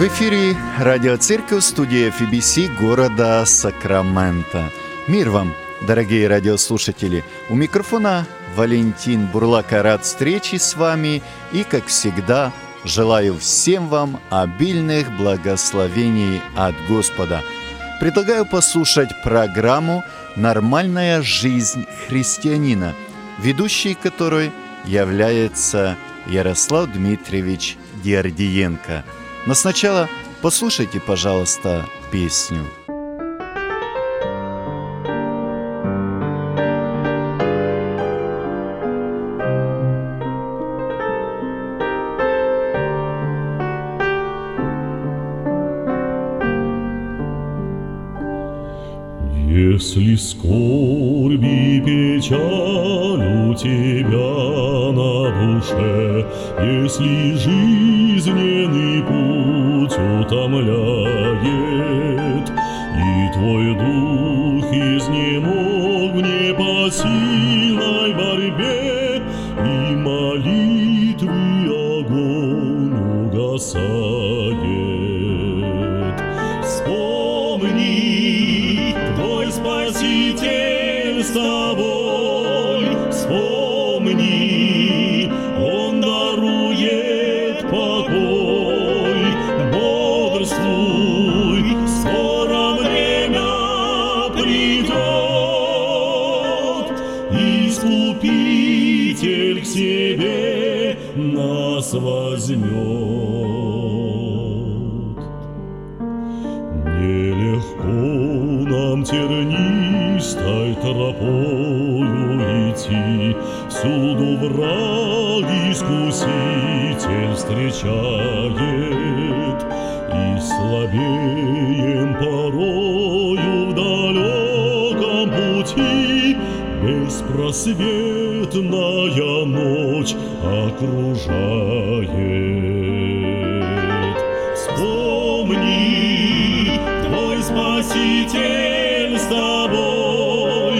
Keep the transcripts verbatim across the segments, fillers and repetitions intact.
В эфире радиоцерковь, студия эф би си города Сакраменто. Мир вам, дорогие радиослушатели! У микрофона Валентин Бурлака, рад встрече с вами и, как всегда, желаю всем вам обильных благословений от Господа. Предлагаю послушать программу «Нормальная жизнь христианина», ведущей которой является Ярослав Дмитриевич Диардиенко. Но сначала послушайте, пожалуйста, песню. Если скорбь и печаль у тебя на душе, если жизненный путь утомляет, и твой дух изнемог в непосильной борьбе, и молитвы огонь угасает, вспомни, твой Спаситель с тобой, вспомни, Он дарует покой, бодрствуй, скоро время придет, Искупитель к себе нас возьмет. Нелегко нам тернистой тропою идти, всюду враг искуситель встречает, и слабеем порою в далеком пути, беспросветная ночь окружает. Вспомни, твой Спаситель с тобой,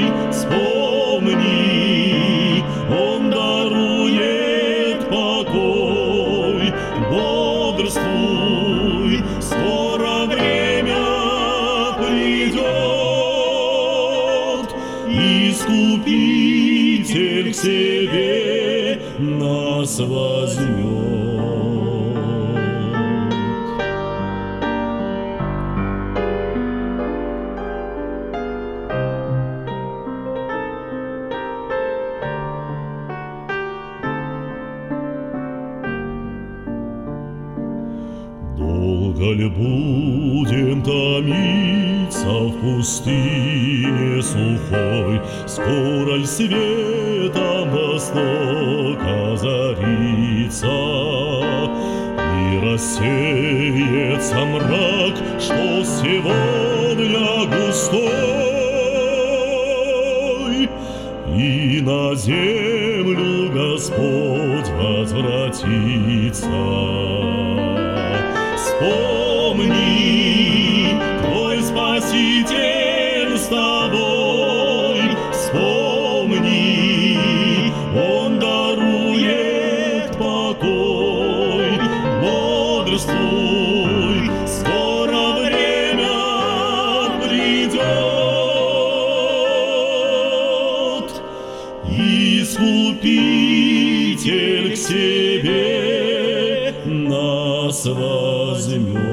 вспомни, Он дарует покой, бодрствуй, скоро время придет, Искупитель к себе нас возьмет. Долго ли будем томиться в пустыне сухой, скоро ль светом восток озарится, и рассеется мрак, что сегодня густой, и на землю Господь возвратится. Вспомни, твой Спаситель с тобой, вспомни, Он дарует покой, бодрствуй, скоро время придет, Искупитель к себе нас возьмет.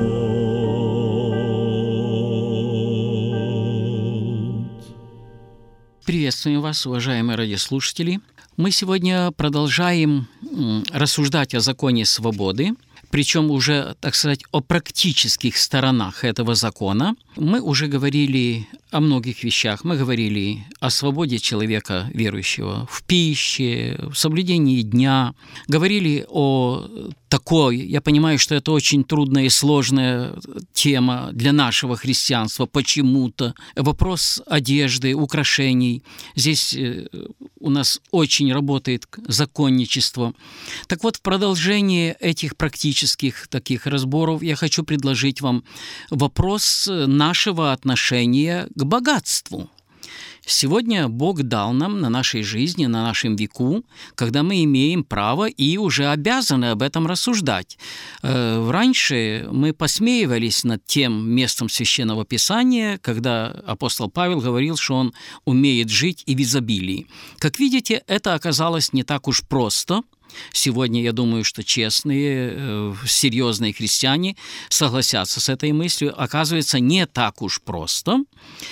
Приветствуем вас, уважаемые радиослушатели. Мы сегодня продолжаем рассуждать о законе свободы, причем уже, так сказать, о практических сторонах этого закона. Мы уже говорили о многих вещах. Мы говорили о свободе человека, верующего, в пище, в соблюдении дня. Говорили о такой, я понимаю, что это очень трудная и сложная тема для нашего христианства почему-то. Вопрос одежды, украшений. Здесь у нас очень работает законничество. Так вот, в продолжение этих практических таких разборов я хочу предложить вам вопрос нашего отношения к богатству. Сегодня Бог дал нам на нашей жизни, на нашем веку, когда мы имеем право и уже обязаны об этом рассуждать. Раньше мы посмеивались над тем местом Священного Писания, когда апостол Павел говорил, что он умеет жить и в изобилии. Как видите, это оказалось не так уж просто. Сегодня, я думаю, что честные, серьезные христиане согласятся с этой мыслью. Оказывается, не так уж просто.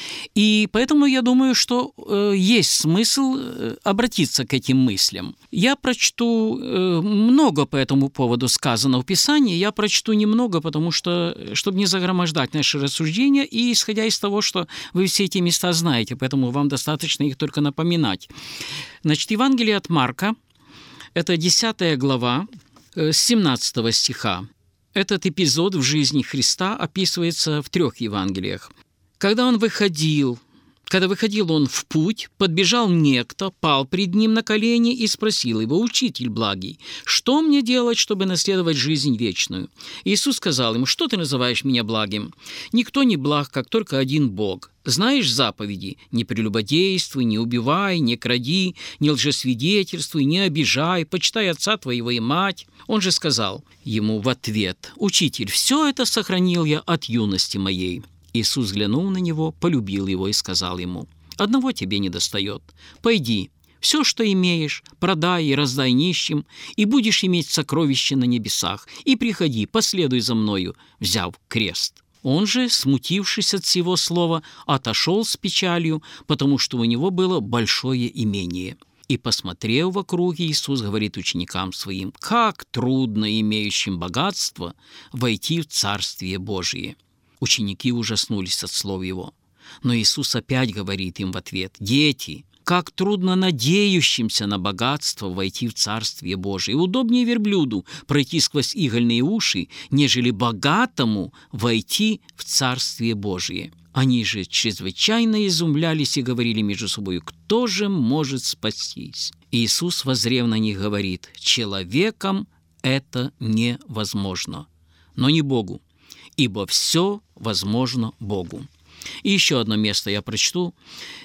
И поэтому я думаю, что есть смысл обратиться к этим мыслям. Я прочту много по этому поводу сказано в Писании. Я прочту немного, потому что, чтобы не загромождать наши рассуждения, и исходя из того, что вы все эти места знаете, поэтому вам достаточно их только напоминать. Значит, Евангелие от Марка, это десятая глава, с семнадцатого стиха. Этот эпизод в жизни Христа описывается в трех Евангелиях. Когда он выходил, когда выходил он в путь, подбежал некто, пал пред ним на колени и спросил его: «Учитель благий, что мне делать, чтобы наследовать жизнь вечную?» Иисус сказал ему: «Что ты называешь меня благим? Никто не благ, как только один Бог. Знаешь заповеди: не прелюбодействуй, не убивай, не кради, не лжесвидетельствуй, не обижай, почитай отца твоего и мать». Он же сказал ему в ответ: «Учитель, все это сохранил я от юности моей». Иисус взглянул на него, полюбил его и сказал ему: «Одного тебе недостает. Пойди, все, что имеешь, продай и раздай нищим, и будешь иметь сокровище на небесах, и приходи, последуй за мною, взяв крест». Он же, смутившись от сего слова, отошел с печалью, потому что у него было большое имение. И, посмотрев вокруг, Иисус говорит ученикам своим: «Как трудно имеющим богатство войти в Царствие Божие». Ученики ужаснулись от слов его. Но Иисус опять говорит им в ответ: «Дети, как трудно надеющимся на богатство войти в Царствие Божие. Удобнее верблюду пройти сквозь игольные уши, нежели богатому войти в Царствие Божие». Они же чрезвычайно изумлялись и говорили между собой: «Кто же может спастись?» Иисус, воззрев на них, говорит: «Человеком это невозможно, но не Богу, ибо все возможно Богу». И еще одно место я прочту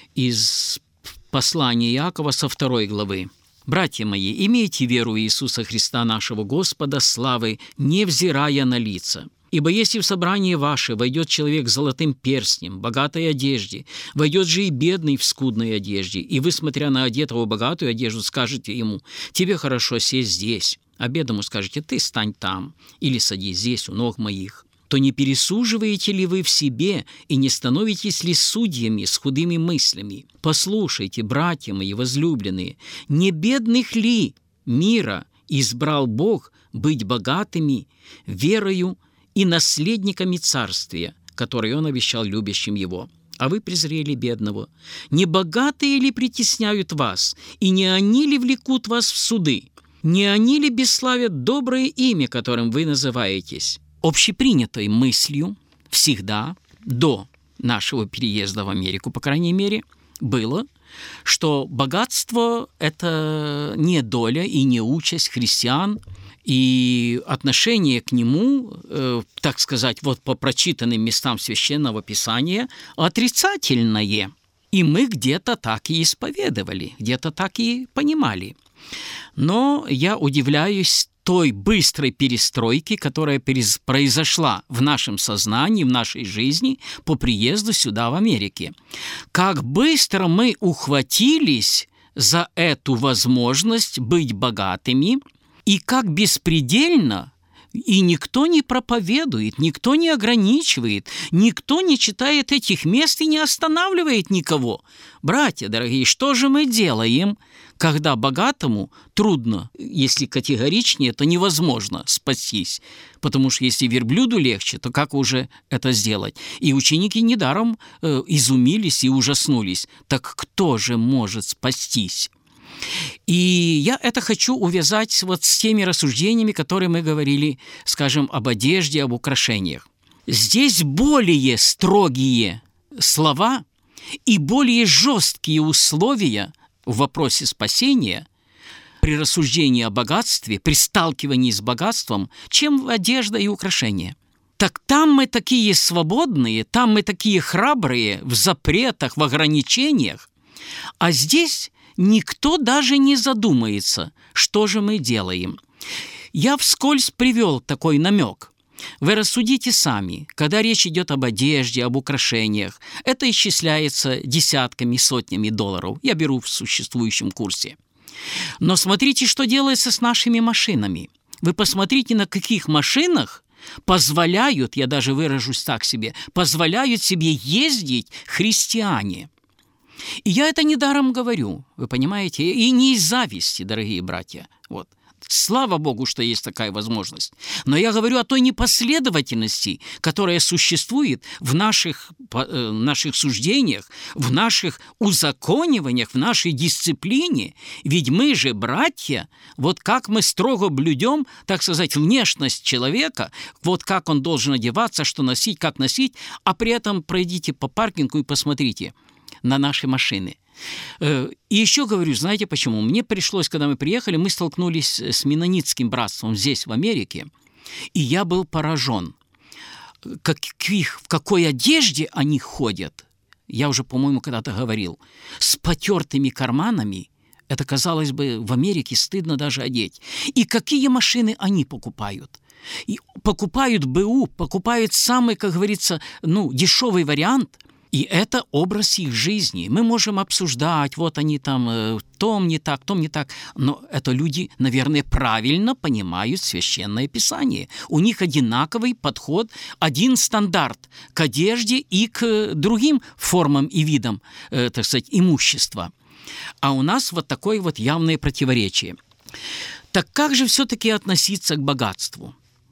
из послания Иакова со второй главы. «Братья мои, имейте веру в Иисуса Христа нашего Господа славы, невзирая на лица. Ибо если в собрание ваше войдет человек с золотым перстнем, богатой одежде, войдет же и бедный в скудной одежде, и вы, смотря на одетого богатую одежду, скажете ему: тебе хорошо сесть здесь, а бедному скажете: ты стань там, или садись здесь у ног моих, то не пересуживаете ли вы в себе и не становитесь ли судьями с худыми мыслями? Послушайте, братья мои возлюбленные, не бедных ли мира избрал Бог быть богатыми верою и наследниками царствия, которое Он обещал любящим Его? А вы презрели бедного. Не богатые ли притесняют вас, и не они ли влекут вас в суды? Не они ли бесславят доброе имя, которым вы называетесь?» Общепринятой мыслью всегда, до нашего переезда в Америку, по крайней мере, было, что богатство – это не доля и не участь христиан, и отношение к нему, э, так сказать, вот по прочитанным местам Священного Писания, отрицательное. И мы где-то так и исповедовали, где-то так и понимали. Но я удивляюсь той быстрой перестройки, которая произошла в нашем сознании, в нашей жизни по приезду сюда, в Америке. Как быстро мы ухватились за эту возможность быть богатыми, и как беспредельно, и никто не проповедует, никто не ограничивает, никто не читает этих мест и не останавливает никого. Братья дорогие, что же мы делаем, когда богатому трудно, если категоричнее, то невозможно спастись? Потому что если верблюду легче, то как уже это сделать? И ученики недаром э, изумились и ужаснулись. Так кто же может спастись? И я это хочу увязать вот с теми рассуждениями, которые мы говорили, скажем, об одежде, об украшениях. Здесь более строгие слова и более жесткие условия в вопросе спасения при рассуждении о богатстве, при сталкивании с богатством, чем одежда и украшения. Так там мы такие свободные, там мы такие храбрые в запретах, в ограничениях, а здесь никто даже не задумается, что же мы делаем. Я вскользь привел такой намек. Вы рассудите сами, когда речь идет об одежде, об украшениях, это исчисляется десятками, сотнями долларов. Я беру в существующем курсе. Но смотрите, что делается с нашими машинами. Вы посмотрите, на каких машинах позволяют, я даже выражусь так себе, позволяют себе ездить христиане. И я это недаром говорю, вы понимаете, и не из зависти, дорогие братья. Вот. Слава Богу, что есть такая возможность. Но я говорю о той непоследовательности, которая существует в наших, э, наших суждениях, в наших узакониваниях, в нашей дисциплине. Ведь мы же, братья, вот как мы строго блюдем, так сказать, внешность человека, вот как он должен одеваться, что носить, как носить, а при этом пройдите по паркингу и посмотрите на наши машины. И еще говорю, знаете почему? Мне пришлось, когда мы приехали, мы столкнулись с меннонитским братством здесь, в Америке, и я был поражен, каких, в какой одежде они ходят. Я уже, по-моему, когда-то говорил, с потертыми карманами. Это, казалось бы, в Америке стыдно даже одеть. И какие машины они покупают? И покупают БУ, покупают самый, как говорится, ну, дешевый вариант. И это образ их жизни. Мы можем обсуждать, вот они там, э, том не так, том не так. Но это люди, наверное, правильно понимают Священное Писание. У них одинаковый подход, один стандарт к одежде и к другим формам и видам, э, так сказать, имущества. А у нас вот такое вот явное противоречие. Так как же все-таки относиться к богатству?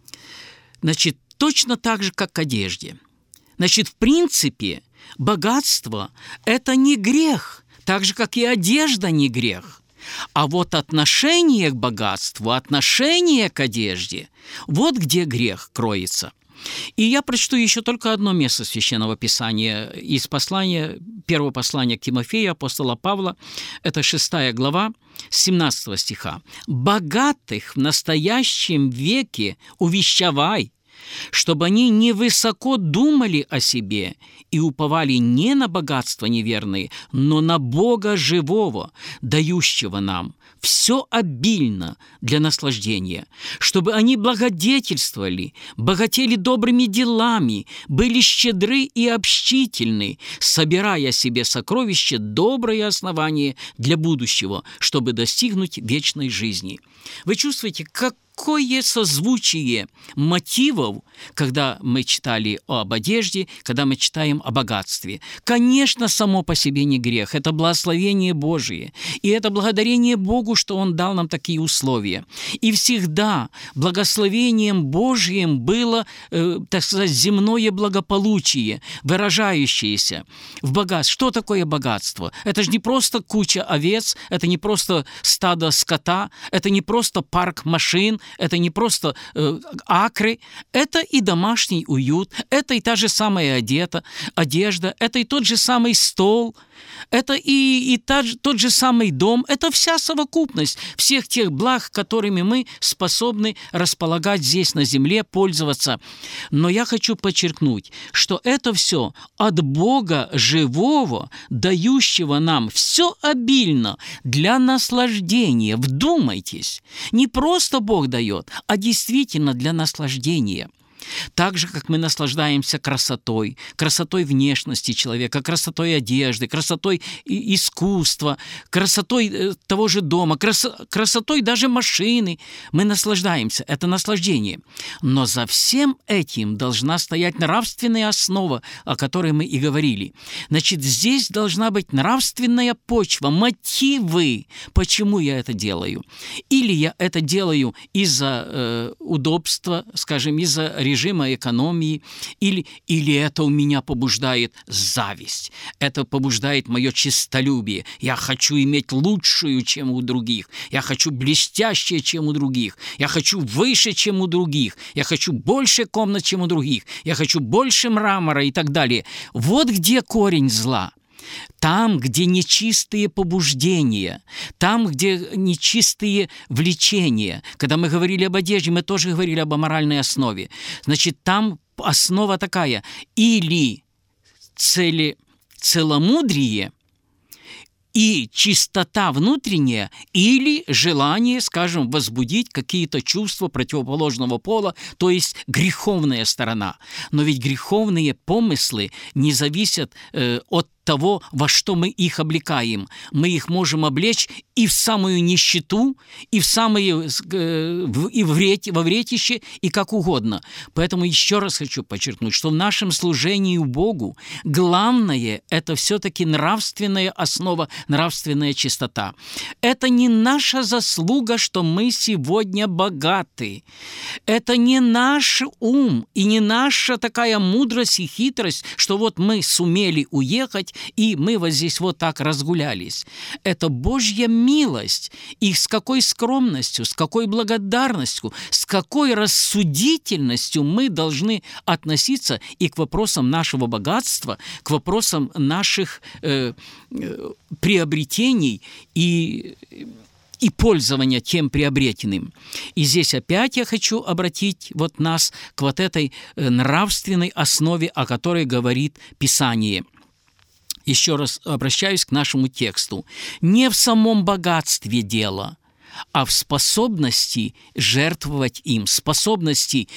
Значит, точно так же, как к одежде. Значит, в принципе, богатство – это не грех, так же, как и одежда не грех. А вот отношение к богатству, отношение к одежде – вот где грех кроется. И я прочту еще только одно место Священного Писания из послания, первого послания к Тимофею, апостола Павла, это шестая глава, семнадцатого стиха. «Богатых в настоящем веке увещевай, чтобы они невысоко думали о себе и уповали не на богатства неверные, но на Бога живого, дающего нам все обильно для наслаждения, чтобы они благодетельствовали, богатели добрыми делами, были щедры и общительны, собирая себе сокровища, доброе основание для будущего, чтобы достигнуть вечной жизни». Вы чувствуете, как Какое созвучие мотивов, когда мы читали об одежде, когда мы читаем о богатстве. Конечно, само по себе не грех, это благословение Божие. И это благодарение Богу, что Он дал нам такие условия. И всегда благословением Божьим было, э, так сказать, земное благополучие, выражающееся в богатстве. Что такое богатство? Это же не просто куча овец, это не просто стадо скота, это не просто парк машин, это не просто э, акры, это и домашний уют, это и та же самая одета, одежда, это и тот же самый стол, это и, и та, тот же самый дом, это вся совокупность всех тех благ, которыми мы способны располагать здесь на земле, пользоваться. Но я хочу подчеркнуть, что это все от Бога живого, дающего нам все обильно для наслаждения. Вдумайтесь, не просто Бог дает, а действительно для наслаждения. Так же, как мы наслаждаемся красотой, красотой внешности человека, красотой одежды, красотой искусства, красотой того же дома, крас... красотой даже машины, мы наслаждаемся. Это наслаждение. Но за всем этим должна стоять нравственная основа, о которой мы и говорили. Значит, здесь должна быть нравственная почва, мотивы, почему я это делаю. Или я это делаю из-за э, удобства, скажем, из-за режима, режима экономии, или, или это у меня побуждает зависть, это побуждает мое честолюбие. Я хочу иметь лучшую, чем у других, я хочу блестящее, чем у других, я хочу выше, чем у других, я хочу больше комнат, чем у других, я хочу больше мрамора и так далее. Вот где корень зла. там, где нечистые побуждения, там, где нечистые влечения. Когда мы говорили об одежде, мы тоже говорили об аморальной основе. Значит, там основа такая: или цели, целомудрие и чистота внутренняя, или желание, скажем, возбудить какие-то чувства противоположного пола, то есть греховная сторона. Но ведь греховные помыслы не зависят э, от того, во что мы их облекаем. Мы их можем облечь и в самую нищету, и в самые, и в врет, во вретище, и как угодно. Поэтому еще раз хочу подчеркнуть, что в нашем служении Богу главное – это все-таки нравственная основа, нравственная чистота. Это не наша заслуга, что мы сегодня богаты. Это не наш ум и не наша такая мудрость и хитрость, что вот мы сумели уехать, и мы вот здесь вот так разгулялись. Это Божья милость. И с какой скромностью, с какой благодарностью, с какой рассудительностью мы должны относиться и к вопросам нашего богатства, к вопросам наших э, э, приобретений и... и пользования тем приобретенным. И здесь опять я хочу обратить вот нас к вот этой нравственной основе, о которой говорит Писание. Еще раз обращаюсь к нашему тексту. Не в самом богатстве дело, а в способности жертвовать им, способности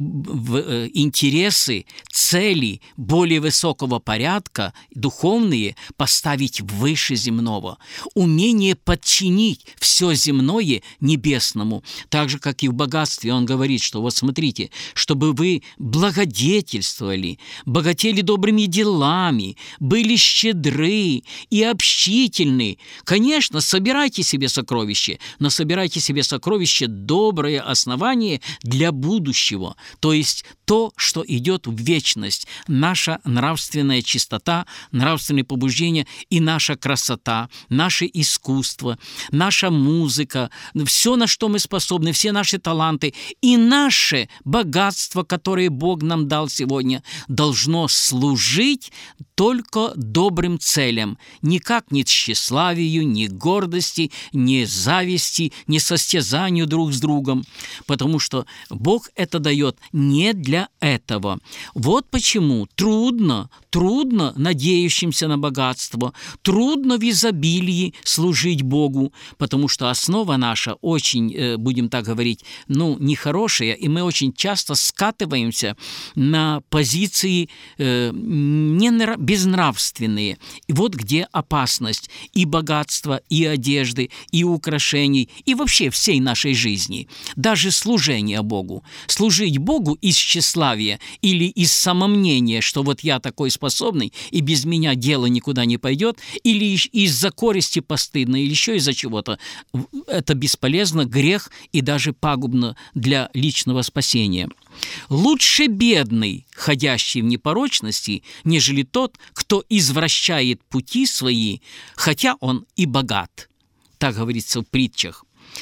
в интересы, цели более высокого порядка, духовные, поставить выше земного. Умение подчинить все земное небесному. Так же, как и в богатстве, он говорит, что вот смотрите, чтобы вы благодетельствовали, богатели добрыми делами, были щедры и общительны. Конечно, собирайте себе сокровища, но собирайте себе сокровище, доброе основание для будущего, то есть то, что идет в вечность, наша нравственная чистота, нравственные побуждения и наша красота, наше искусство, наша музыка, все, на что мы способны, все наши таланты и наше богатство, которое Бог нам дал сегодня, должно служить только добрым целям, никак не тщеславию, ни гордости, ни зависти, ни состязанию друг с другом, потому что Бог это дает не для этого. Вот почему трудно, трудно надеющимся на богатство, трудно в изобилии служить Богу, потому что основа наша очень, будем так говорить, ну, нехорошая, и мы очень часто скатываемся на позиции э, ненра- безнравственные. И вот где опасность и богатства, и одежды, и украшений, и вообще всей нашей жизни. Даже служение Богу. Служить Богу из тщеславия или из самомнения, что вот я такой способный, и без меня дело никуда не пойдет, или из-за користи постыдно, или еще из-за чего-то. Это бесполезно, грех и даже пагубно для личного спасения. Лучше бедный, ходящий в непорочности, нежели тот, кто извращает пути свои, хотя он и богат. Так говорится в притчах.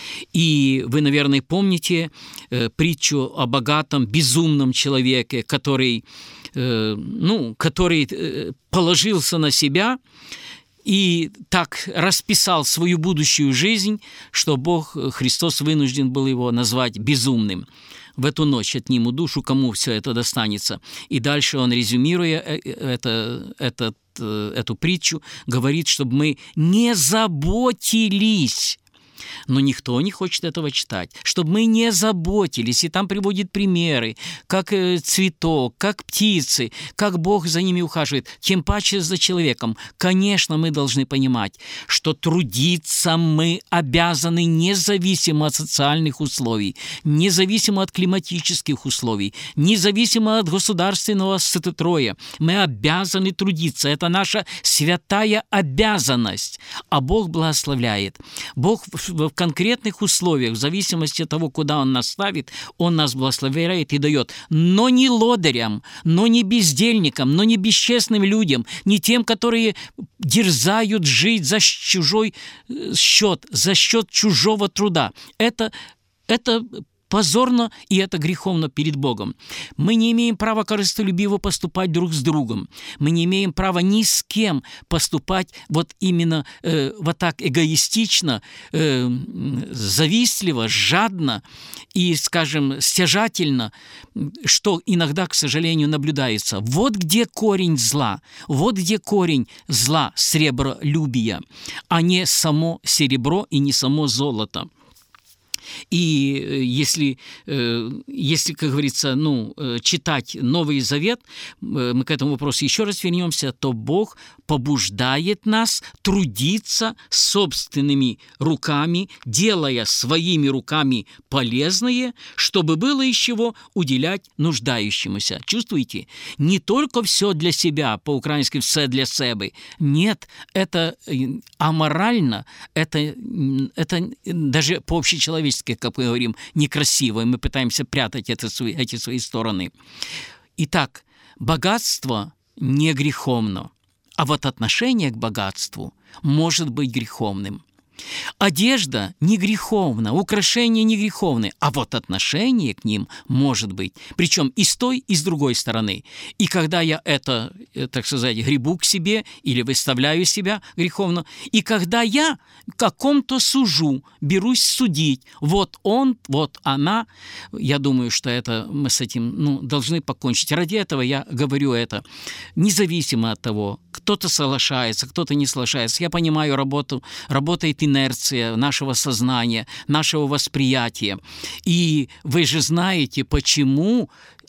И вы, наверное, помните э, притчу о богатом, безумном человеке, который, э, ну, который э, положился на себя и так расписал свою будущую жизнь, что Бог, Христос, вынужден был его назвать безумным. В эту ночь отниму душу, кому все это достанется. И дальше он, резюмируя это, этот, эту притчу, говорит, чтобы мы не заботились. Но никто не хочет этого читать. Чтобы мы не заботились, и там приводит примеры, как цветок, как птицы, как Бог за ними ухаживает, тем паче за человеком. Конечно, мы должны понимать, что трудиться мы обязаны независимо от социальных условий, независимо от климатических условий, независимо от государственного строя. Мы обязаны трудиться. Это наша святая обязанность. А Бог благословляет. Бог в конкретных условиях, в зависимости от того, куда Он нас ставит, Он нас благословляет и дает. Но не лодырям, но не бездельникам, но не бесчестным людям, не тем, которые дерзают жить за чужой счет, за счет чужого труда. Это, это позорно и это греховно перед Богом. Мы не имеем права корыстолюбиво поступать друг с другом. Мы не имеем права ни с кем поступать вот именно э, вот так эгоистично, э, завистливо, жадно и, скажем, стяжательно, что иногда, к сожалению, наблюдается. Вот где корень зла, вот где корень зла, сребролюбия, а не само серебро и не само золото. И если, если, как говорится, ну, читать Новый Завет, мы к этому вопросу еще раз вернемся, то Бог побуждает нас трудиться собственными руками, делая своими руками полезное, чтобы было из чего уделять нуждающемуся. Чувствуете? Не только все для себя, по-украински «все для себе». Нет, это аморально, это, это даже по-общечеловечески, как мы говорим, некрасиво, и мы пытаемся прятать это, эти свои стороны. Итак, богатство не греховно, а вот отношение к богатству может быть греховным. Одежда не греховна, украшения не греховны, а вот отношение к ним может быть. Причем и с той, и с другой стороны. И когда я это, так сказать, гребу к себе или выставляю себя греховно, и когда я каком-то сужу, берусь судить, вот он, вот она, я думаю, что это мы с этим ну, должны покончить. Ради этого я говорю это. Независимо от того, кто-то соглашается, кто-то не соглашается. Я понимаю, работу, работает инерция нашего сознания, нашего восприятия. И вы же знаете, почему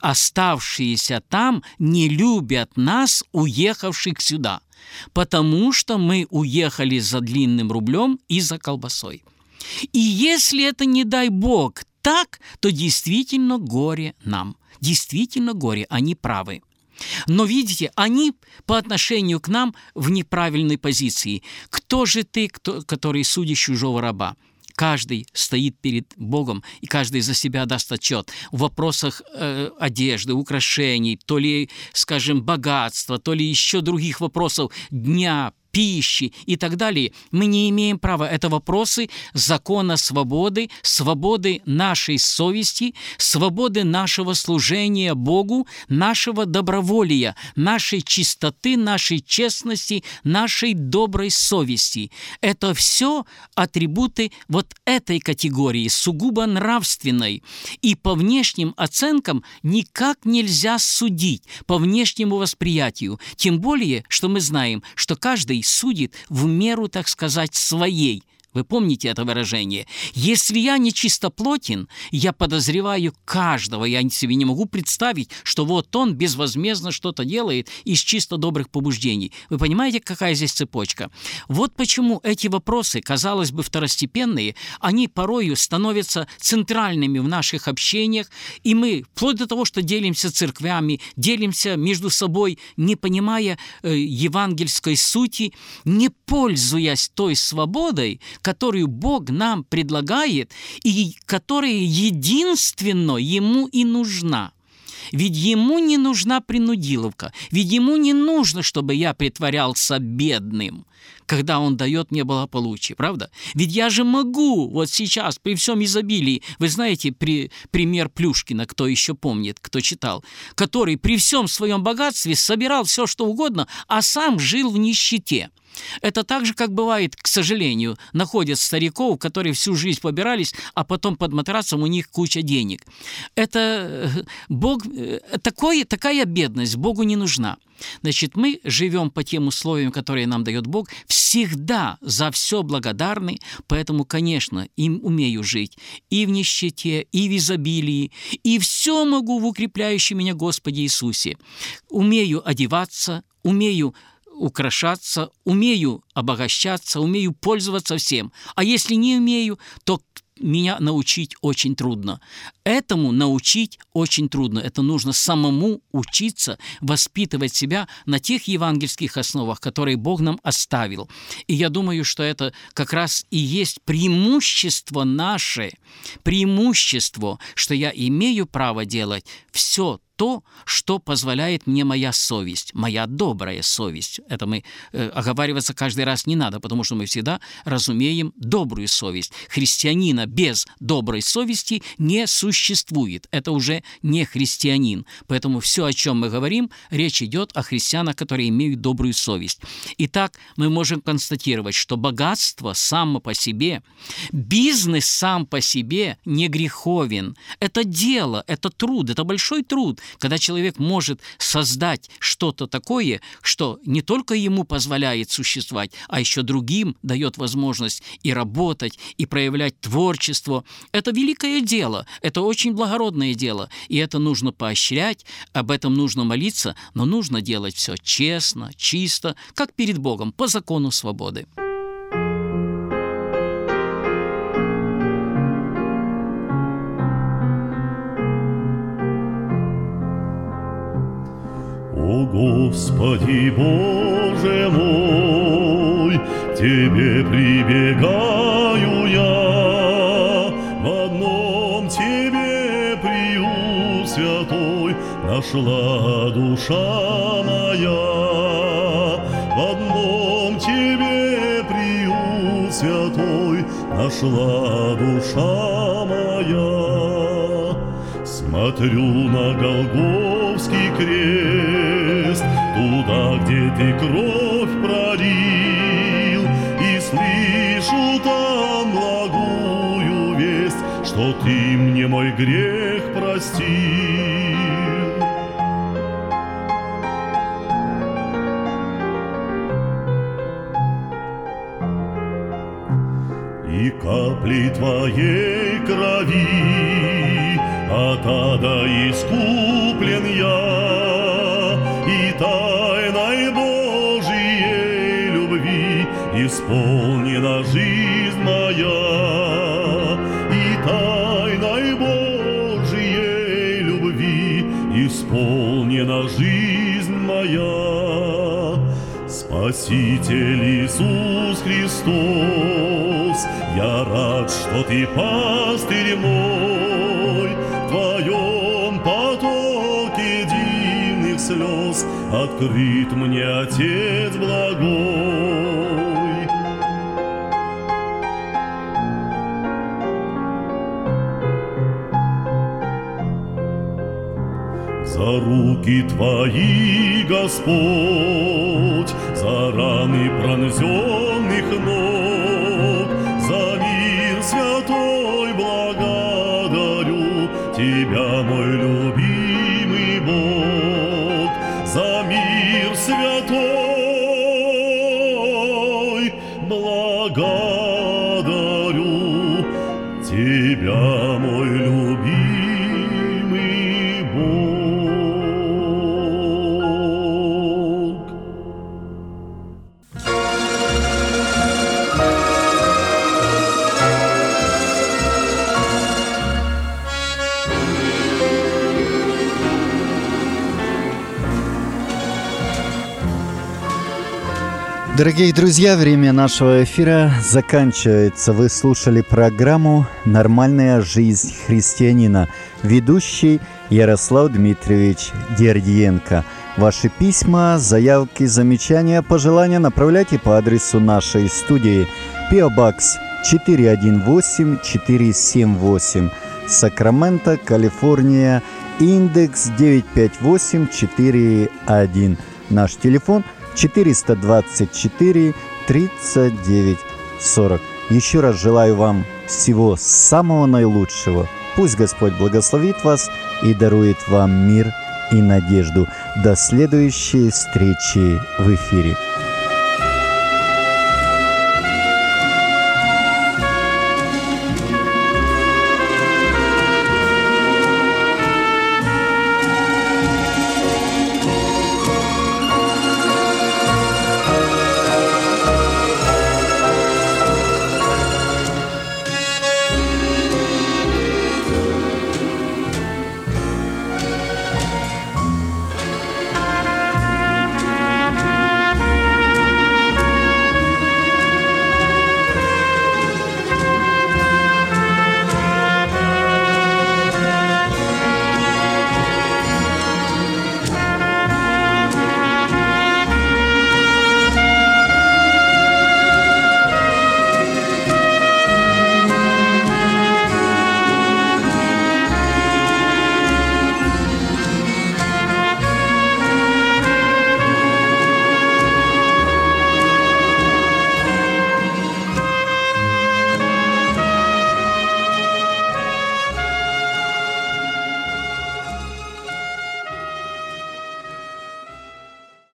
оставшиеся там не любят нас, уехавших сюда. Потому что мы уехали за длинным рублем и за колбасой. И если это, не дай Бог, так, то действительно горе нам. Действительно горе, они правы. Но видите, они по отношению к нам в неправильной позиции. Кто же ты, кто, который судишь чужого раба? Каждый стоит перед Богом, и каждый за себя даст отчет в вопросах э, одежды, украшений, то ли, скажем, богатства, то ли еще других вопросов дня, пищи и так далее. Мы не имеем права. Это вопросы закона свободы, свободы нашей совести, свободы нашего служения Богу, нашего доброволия, нашей чистоты, нашей честности, нашей доброй совести. Это все атрибуты вот этой категории, сугубо нравственной. И по внешним оценкам никак нельзя судить, по внешнему восприятию. Тем более, что мы знаем, что каждый судит в меру, так сказать, своей. Вы помните это выражение? Если я не чистоплотен, я подозреваю каждого. Я себе не могу представить, что вот он безвозмездно что-то делает из чисто добрых побуждений. Вы понимаете, какая здесь цепочка? Вот почему эти вопросы, казалось бы, второстепенные, они порою становятся центральными в наших общениях, и мы, вплоть до того, что делимся церквями, делимся между собой, не понимая э, евангельской сути, не пользуясь той свободой, которую Бог нам предлагает и которая единственно Ему и нужна. Ведь Ему не нужна принудиловка, ведь Ему не нужно, чтобы я притворялся бедным, когда Он дает мне благополучие, правда? Ведь я же могу вот сейчас при всем изобилии, вы знаете при, пример Плюшкина, кто еще помнит, кто читал, который при всем своем богатстве собирал все, что угодно, а сам жил в нищете. Это так же, как бывает, к сожалению, находят стариков, которые всю жизнь побирались, а потом под матрасом у них куча денег. Это Бог, такое, такая бедность Богу не нужна. Значит, мы живем по тем условиям, которые нам дает Бог, всегда за все благодарны, поэтому, конечно, им умею жить и в нищете, и в изобилии, и все могу в укрепляющем меня Господе Иисусе. Умею одеваться, умею украшаться, умею обогащаться, умею пользоваться всем. А если не умею, то меня научить очень трудно. Этому научить очень трудно. Это нужно самому учиться, воспитывать себя на тех евангельских основах, которые Бог нам оставил. И я думаю, что это как раз и есть преимущество наше, преимущество, что я имею право делать все то, что позволяет мне моя совесть, моя добрая совесть. Это мы э, оговариваться каждый раз не надо, потому что мы всегда разумеем добрую совесть. Христианина без доброй совести не существует. Это уже не христианин. Поэтому все, о чем мы говорим, речь идет о христианах, которые имеют добрую совесть. Итак, мы можем констатировать, что богатство само по себе, бизнес сам по себе не греховен. Это дело, это труд, это большой труд, когда человек может создать что-то такое, что не только ему позволяет существовать, а еще другим дает возможность и работать, и проявлять творчество. Это великое дело, это очень благородное дело, и это нужно поощрять, об этом нужно молиться, но нужно делать все честно, чисто, как перед Богом, по закону свободы. О Господи Боже мой, к Тебе прибегаю я, в одном Тебе приют святой нашла душа моя, в одном Тебе приют святой нашла душа моя. Смотрю на Голгофский крест, туда, где Ты кровь пролил, и слышу там благую весть, что Ты мне мой грех простил. И капли Твоей крови от ада искуплен я, и тайной Божией любви исполнена жизнь моя, и тайной Божией любви исполнена жизнь моя. Спаситель Иисус Христос, я рад, что Ты пастырь мой, в Твоем потоке дивных слез открыт мне Отец благой. За руки Твои, Господь, за раны пронзенных ног, за мир святой благодарю Тебя, мой любимый Бог, за мир святой благодарю Тебя, мой любимый Бог. Дорогие друзья, время нашего эфира заканчивается. Вы слушали программу «Нормальная жизнь христианина». Ведущий Ярослав Дмитриевич Дердиенко. Ваши письма, заявки, замечания, пожелания направляйте по адресу нашей студии. пи о Box четыре один восемь четыре семь восемь, Сакраменто, Калифорния, индекс девять пять восемь четыре один. Наш телефон четыреста двадцать четыре тридцать девять сорок. Еще раз желаю вам всего самого наилучшего. Пусть Господь благословит вас и дарует вам мир и надежду. До следующей встречи в эфире.